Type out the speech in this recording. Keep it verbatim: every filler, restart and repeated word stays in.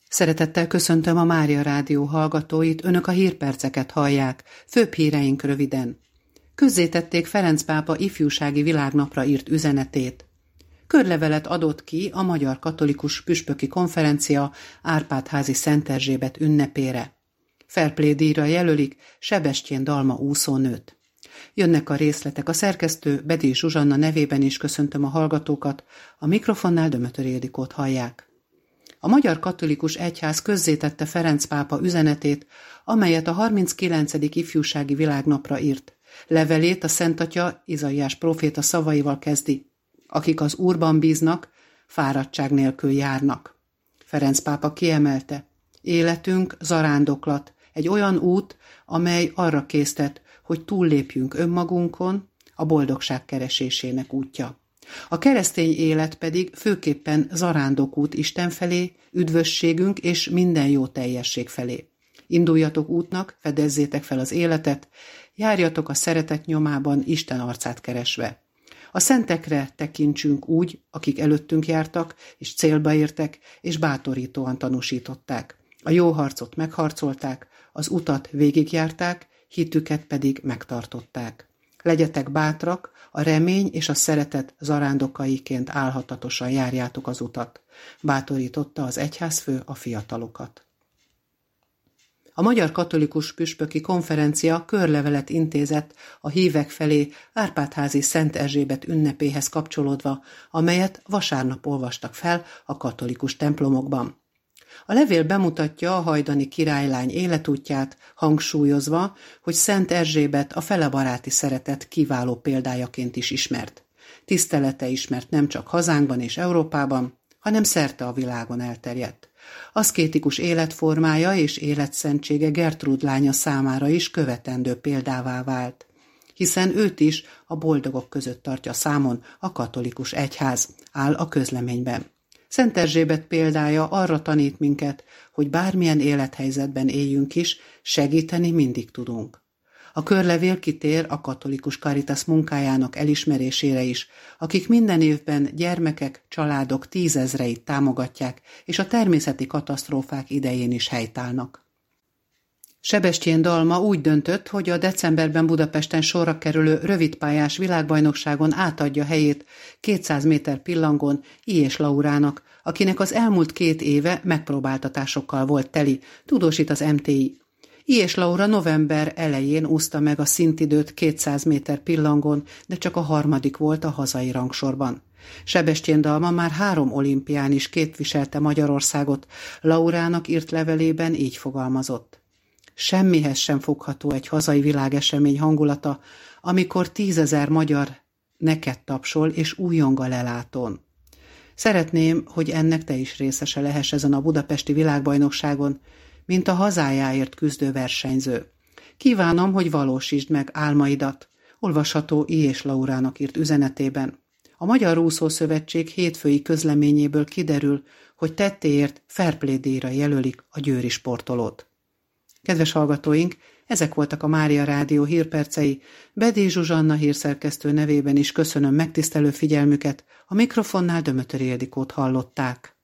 Szeretettel köszöntöm a Mária Rádió hallgatóit, önök a hírperceket hallják, főbb híreink röviden. Közzétették Ferenc pápa ifjúsági világnapra írt üzenetét. Körlevelet adott ki a Magyar Katolikus Püspöki Konferencia Árpád-házi Szent Erzsébet ünnepére. Fair Play díjra jelölik Sebestyén Dalma úszónőt. Jönnek a részletek, a szerkesztő Bedély Zsuzsanna nevében is köszöntöm a hallgatókat, a mikrofonnál Dömötör Ildikót hallják. A Magyar Katolikus Egyház közzétette Ferenc pápa üzenetét, amelyet a harminckilencedik ifjúsági világnapra írt. Levelét a Szent Atya Izaiás próféta szavaival kezdi: akik az Úrban bíznak, fáradtság nélkül járnak. Ferenc pápa kiemelte: életünk zarándoklat, egy olyan út, amely arra késztet, hogy túllépjünk önmagunkon, a boldogság keresésének útja. A keresztény élet pedig főképpen zarándokút Isten felé, üdvösségünk és minden jó teljesség felé. Induljatok útnak, fedezzétek fel az életet, járjatok a szeretet nyomában Isten arcát keresve. A szentekre tekintsünk úgy, akik előttünk jártak, és célba értek, és bátorítóan tanúsították. A jó harcot megharcolták, az utat végigjárták, hitüket pedig megtartották. Legyetek bátrak, a remény és a szeretet zarándokaiként álhatatosan járjátok az utat. Bátorította az egyházfő a fiatalokat. A Magyar Katolikus Püspöki Konferencia körlevelet intézett a hívek felé Árpád-házi Szent Erzsébet ünnepéhez kapcsolódva, amelyet vasárnap olvastak fel a katolikus templomokban. A levél bemutatja a hajdani királylány életútját, hangsúlyozva, hogy Szent Erzsébet a felebaráti szeretet kiváló példájaként is ismert. Tisztelete ismert nem csak hazánkban és Európában, hanem szerte a világon elterjedt. Aszkétikus életformája és életszentsége Gertrúd lánya számára is követendő példává vált, hiszen őt is a boldogok között tartja számon a katolikus egyház, áll a közleményben. Szent Erzsébet példája arra tanít minket, hogy bármilyen élethelyzetben éljünk is, segíteni mindig tudunk. A körlevél kitér a katolikus Caritas munkájának elismerésére is, akik minden évben gyermekek, családok tízezreit támogatják, és a természeti katasztrófák idején is helytállnak. Sebestyén Dalma úgy döntött, hogy a decemberben Budapesten sorra kerülő rövidpályás világbajnokságon átadja helyét kétszáz méter pillangón Ilyes Laurának, akinek az elmúlt két éve megpróbáltatásokkal volt teli, tudósít az em té i. Ilyes Laura november elején úszta meg a szintidőt kétszáz méter pillangón, de csak a harmadik volt a hazai rangsorban. Sebestyén Dalma már három olimpián is képviselte Magyarországot, Laurának írt levelében így fogalmazott: semmihez sem fogható egy hazai világesemény hangulata, amikor tízezer magyar neked tapsol és újjong a lelátón. Szeretném, hogy ennek te is részese lehess ezen a budapesti világbajnokságon, mint a hazájáért küzdő versenyző. Kívánom, hogy valósítsd meg álmaidat, olvasható Ilyes Laurának írt üzenetében. A Magyar Úszó Szövetség hétfői közleményéből kiderül, hogy tettéért Fair Play díjra jelölik a győri sportolót. Kedves hallgatóink, ezek voltak a Mária Rádió hírpercei. Bedély Zsuzsanna hírszerkesztő nevében is köszönöm megtisztelő figyelmüket, a mikrofonnál Dömötör Ildikót hallották.